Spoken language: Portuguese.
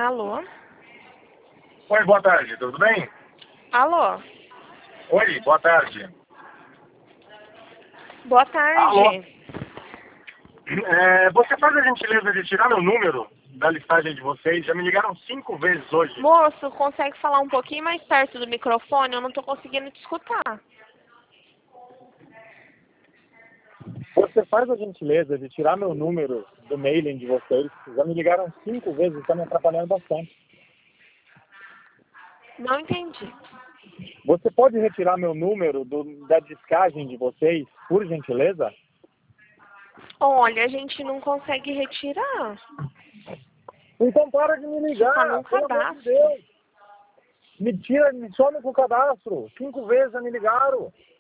Alô? Oi, boa tarde, tudo bem? Alô? Oi, boa tarde. Boa tarde. Alô? Você faz a gentileza de tirar meu número da listagem de vocês? Já me ligaram 5 vezes hoje. Moço, consegue falar um pouquinho mais perto do microfone? Eu não tô conseguindo te escutar. Você faz a gentileza de tirar meu número do mailing de vocês? Já me ligaram 5 vezes, está me atrapalhando bastante. Não entendi. Você pode retirar meu número da discagem de vocês, por gentileza? Olha, a gente não consegue retirar. Então para de me ligar, Tá num pelo amor de cadastro. Deus. Me some com o cadastro. 5 vezes já me ligaram.